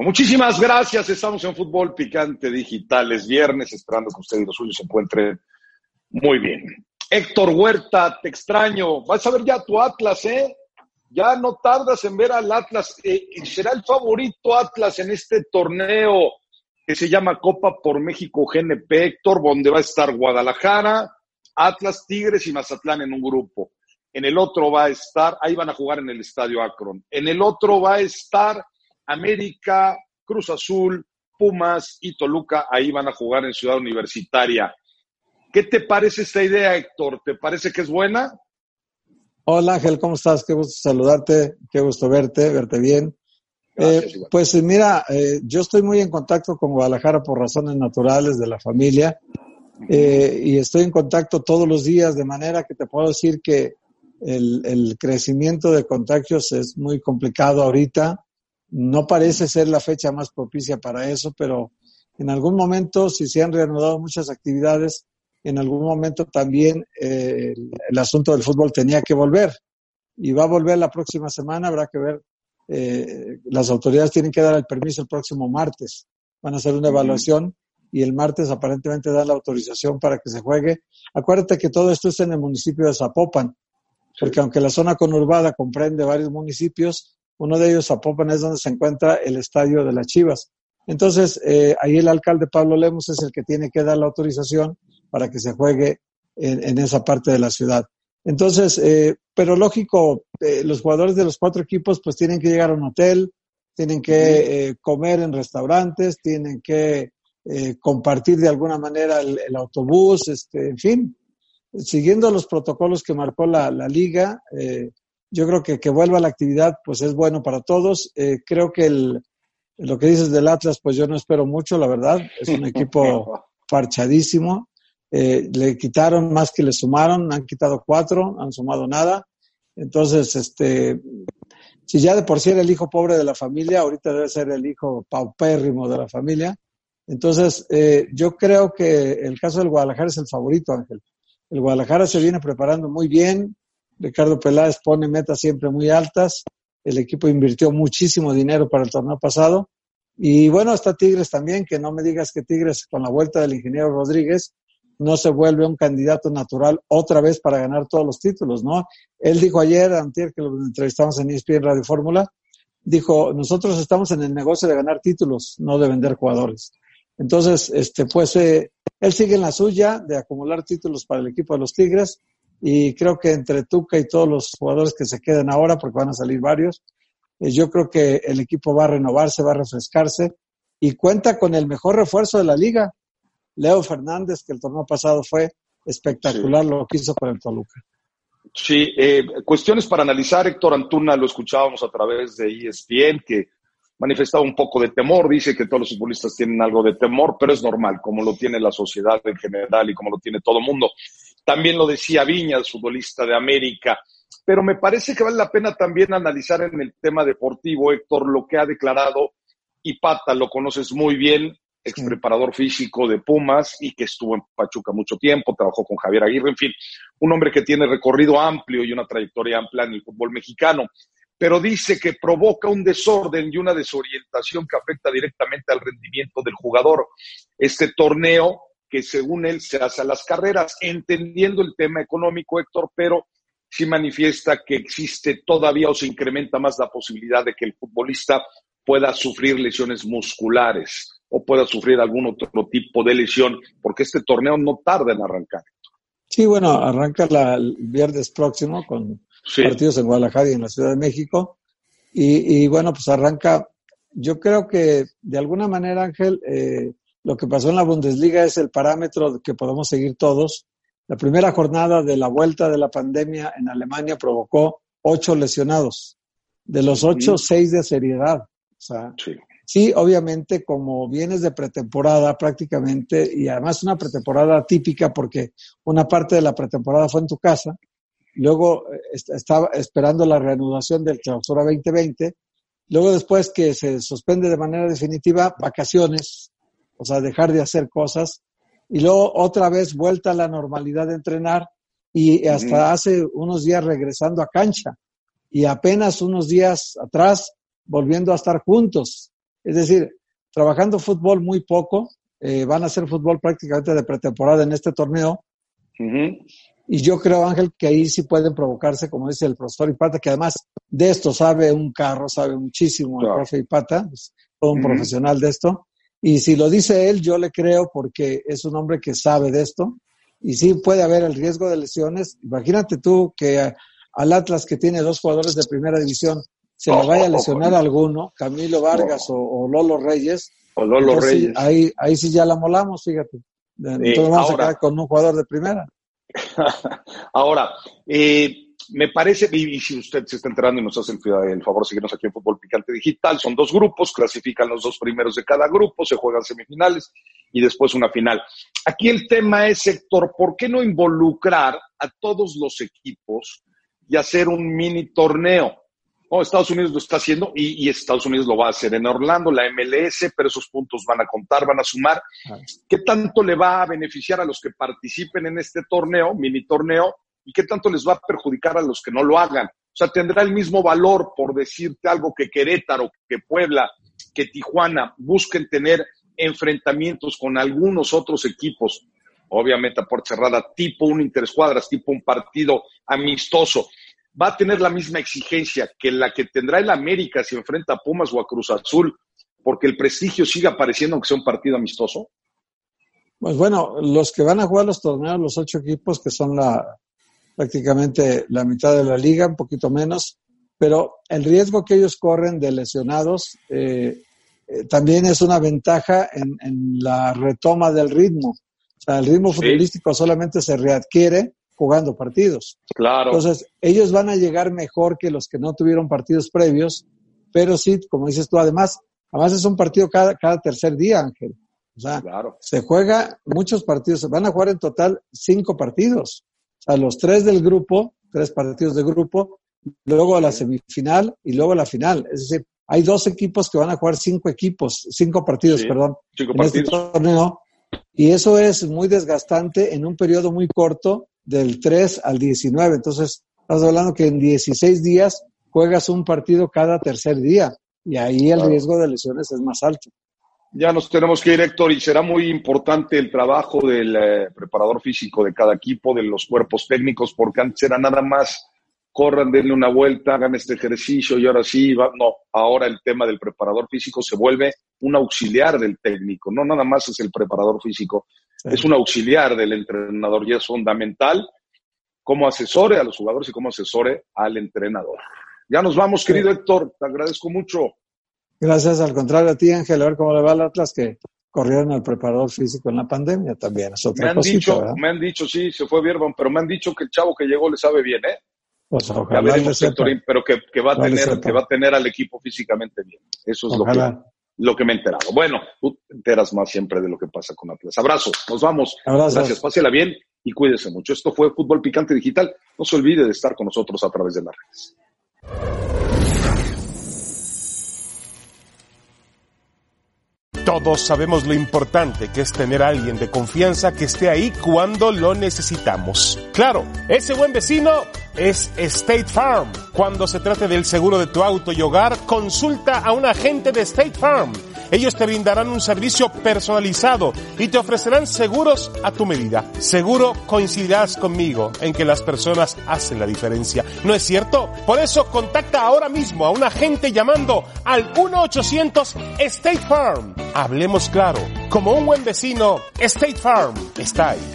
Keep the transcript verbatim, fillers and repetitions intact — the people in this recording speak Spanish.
Muchísimas gracias. Estamos en Fútbol Picante Digital. Es viernes, esperando que usted y los suyos se encuentren muy bien. Héctor Huerta, te extraño. Vas a ver ya tu Atlas, ¿eh? Ya no tardas en ver al Atlas. Eh, será el favorito Atlas en este torneo que se llama Copa por México G N P, Héctor, donde va a estar Guadalajara, Atlas, Tigres y Mazatlán en un grupo. En el otro va a estar, ahí van a jugar en el Estadio Akron. En el otro va a estar América, Cruz Azul, Pumas y Toluca, ahí van a jugar en Ciudad Universitaria. ¿Qué te parece esta idea, Héctor? ¿Te parece que es buena? Hola Ángel, ¿cómo estás? Qué gusto saludarte, qué gusto verte, verte bien. Gracias, eh, pues mira, eh, yo estoy muy en contacto con Guadalajara por razones naturales de la familia eh, y estoy en contacto todos los días, de manera que te puedo decir que el, el crecimiento de contagios es muy complicado ahorita. No parece ser la fecha más propicia para eso, pero en algún momento, si se han reanudado muchas actividades, en algún momento también eh, el, el asunto del fútbol tenía que volver. Y va a volver la próxima semana, habrá que ver. Eh, las autoridades tienen que dar el permiso el próximo martes. Van a hacer una evaluación y el martes aparentemente dan la autorización para que se juegue. Acuérdate que todo esto es en el municipio de Zapopan, porque aunque la zona conurbada comprende varios municipios, uno de ellos, Zapopan, es donde se encuentra el estadio de las Chivas. Entonces, eh, ahí el alcalde Pablo Lemos es el que tiene que dar la autorización para que se juegue en, en esa parte de la ciudad. Entonces, eh, pero lógico, eh, los jugadores de los cuatro equipos pues tienen que llegar a un hotel, tienen que eh, comer en restaurantes, tienen que eh, compartir de alguna manera el, el autobús, este, en fin, siguiendo los protocolos que marcó la, la liga. Eh, yo creo que que vuelva la actividad pues es bueno para todos. Eh, creo que el, lo que dices del Atlas pues yo no espero mucho, la verdad, es un equipo parchadísimo. Eh, le quitaron más que le sumaron, han quitado cuatro, no han sumado nada. Entonces, este, si ya de por sí era el hijo pobre de la familia, ahorita debe ser el hijo paupérrimo de la familia. Entonces, eh, yo creo que el caso del Guadalajara es el favorito, Ángel. El Guadalajara se viene preparando muy bien. Ricardo Peláez pone metas siempre muy altas. El equipo invirtió muchísimo dinero para el torneo pasado. Y bueno, está Tigres también, que no me digas que Tigres, con la vuelta del ingeniero Rodríguez, no se vuelve un candidato natural otra vez para ganar todos los títulos, ¿no? Él dijo ayer, antier, que lo entrevistamos en E S P N Radio Fórmula, dijo, nosotros estamos en el negocio de ganar títulos, no de vender jugadores. Entonces, este, pues, eh, él sigue en la suya de acumular títulos para el equipo de los Tigres, y creo que entre Tuca y todos los jugadores que se queden ahora, porque van a salir varios, eh, yo creo que el equipo va a renovarse, va a refrescarse, y cuenta con el mejor refuerzo de la liga, Leo Fernández, que el torneo pasado fue espectacular, sí, lo que hizo para el Toluca. Sí, eh, cuestiones para analizar. Héctor Antuna lo escuchábamos a través de E S P N, que manifestaba un poco de temor, dice que todos los futbolistas tienen algo de temor, pero es normal, como lo tiene la sociedad en general y como lo tiene todo el mundo. También lo decía Viñas, futbolista de América, pero me parece que vale la pena también analizar en el tema deportivo, Héctor, lo que ha declarado Ipata, lo conoces muy bien, ex preparador físico de Pumas y que estuvo en Pachuca mucho tiempo, trabajó con Javier Aguirre, en fin, un hombre que tiene recorrido amplio y una trayectoria amplia en el fútbol mexicano, pero dice que provoca un desorden y una desorientación que afecta directamente al rendimiento del jugador. Este torneo que según él se hace a las carreras, entendiendo el tema económico, Héctor, pero sí manifiesta que existe todavía o se incrementa más la posibilidad de que el futbolista pueda sufrir lesiones musculares o pueda sufrir algún otro tipo de lesión, porque este torneo no tarda en arrancar. Sí, bueno, arranca la, el viernes próximo con sí. partidos en Guadalajara y en la Ciudad de México, y, y bueno, pues arranca, yo creo que de alguna manera, Ángel, eh, lo que pasó en la Bundesliga es el parámetro que podemos seguir todos. La primera jornada de la vuelta de la pandemia en Alemania provocó ocho lesionados, de los ocho, sí. seis de seriedad, o sea... Sí. Sí, obviamente, como vienes de pretemporada prácticamente, y además una pretemporada típica porque una parte de la pretemporada fue en tu casa, luego est- estaba esperando la reanudación del Clausura veinte veinte, luego después que se suspende de manera definitiva, vacaciones, o sea, dejar de hacer cosas, y luego otra vez vuelta a la normalidad de entrenar, y hasta uh-huh. hace unos días regresando a cancha, y apenas unos días atrás volviendo a estar juntos. Es decir, trabajando fútbol muy poco, eh, van a hacer fútbol prácticamente de pretemporada en este torneo. Uh-huh. Y yo creo, Ángel, que ahí sí pueden provocarse, como dice el profesor Ipata, que además de esto sabe un carro, sabe muchísimo el claro. profe Ipata, es todo un uh-huh. profesional de esto. Y si lo dice él, yo le creo porque es un hombre que sabe de esto. Y sí puede haber el riesgo de lesiones. Imagínate tú que a, al Atlas, que tiene dos jugadores de primera división, se oh, le vaya a lesionar oh, oh. alguno, Camilo Vargas oh. o, o Lolo Reyes. O Lolo Entonces, Reyes. Ahí, ahí sí ya la molamos, fíjate. Entonces eh, vamos ahora, a quedar con un jugador de primera. Ahora, eh, me parece, y, y si usted se está enterando y nos hace el, el favor de seguirnos aquí en Fútbol Picante Digital, son dos grupos, clasifican los dos primeros de cada grupo, se juegan semifinales y después una final. Aquí el tema es, Héctor, ¿por qué no involucrar a todos los equipos y hacer un mini torneo? Oh, Estados Unidos lo está haciendo y, y Estados Unidos lo va a hacer en Orlando, la M L S, pero esos puntos van a contar, van a sumar. ¿Qué tanto le va a beneficiar a los que participen en este torneo, mini torneo, y qué tanto les va a perjudicar a los que no lo hagan? O sea, ¿tendrá el mismo valor, por decirte algo, que Querétaro, que Puebla, que Tijuana busquen tener enfrentamientos con algunos otros equipos, obviamente a puerta cerrada, tipo un interescuadras, tipo un partido amistoso? ¿Va a tener la misma exigencia que la que tendrá el América si enfrenta a Pumas o a Cruz Azul, porque el prestigio siga apareciendo aunque sea un partido amistoso? Pues bueno, los que van a jugar los torneos, los ocho equipos, que son la prácticamente la mitad de la liga, un poquito menos, pero el riesgo que ellos corren de lesionados eh, eh, también es una ventaja en, en la retoma del ritmo. O sea, el ritmo sí. futbolístico solamente se readquiere jugando partidos. Claro. Entonces, ellos van a llegar mejor que los que no tuvieron partidos previos, pero sí, como dices tú, además, además es un partido cada, cada tercer día, Ángel. O sea, claro. se juega muchos partidos, se van a jugar en total cinco partidos. O sea, los tres del grupo, tres partidos de grupo, luego la semifinal y luego la final. Es decir, hay dos equipos que van a jugar cinco equipos, cinco partidos, sí, perdón, cinco en partidos. este torneo. Y eso es muy desgastante en un periodo muy corto, del tres al diecinueve. Entonces, estamos hablando que en dieciséis días juegas un partido cada tercer día. Y ahí el claro. riesgo de lesiones es más alto. Ya nos tenemos que ir, Héctor, y será muy importante el trabajo del eh, preparador físico de cada equipo, de los cuerpos técnicos, porque antes era nada más, corran, denle una vuelta, hagan este ejercicio y ahora sí, va. No, ahora el tema del preparador físico se vuelve un auxiliar del técnico, no nada más es el preparador físico, sí. es un auxiliar del entrenador y es fundamental cómo asesore a los jugadores y cómo asesore al entrenador. Ya nos vamos, sí. querido Héctor, te agradezco mucho. Gracias, al contrario a ti, Ángel, a ver cómo le va al Atlas, que corrieron al preparador físico en la pandemia también, es otra me han cosita, dicho, ¿verdad? Me han dicho, sí, se fue Bierman, pero me han dicho que el chavo que llegó le sabe bien, ¿eh? Pues ya veremos, Héctorín, pero que, que, va a tener, que va a tener al equipo físicamente bien. Eso es lo que, lo que me he enterado. Bueno, tú te enteras más siempre de lo que pasa con Atlas. Abrazo, nos vamos. Abrazos. Gracias, pásela bien y cuídese mucho. Esto fue Fútbol Picante Digital. No se olvide de estar con nosotros a través de las redes. Todos sabemos lo importante que es tener a alguien de confianza que esté ahí cuando lo necesitamos. Claro, ese buen vecino es State Farm. Cuando se trate del seguro de tu auto y hogar, consulta a un agente de State Farm. Ellos te brindarán un servicio personalizado y te ofrecerán seguros a tu medida. Seguro coincidirás conmigo en que las personas hacen la diferencia, ¿no es cierto? Por eso contacta ahora mismo a un agente llamando al uno ochocientos State Farm. Hablemos claro, como un buen vecino, State Farm está ahí.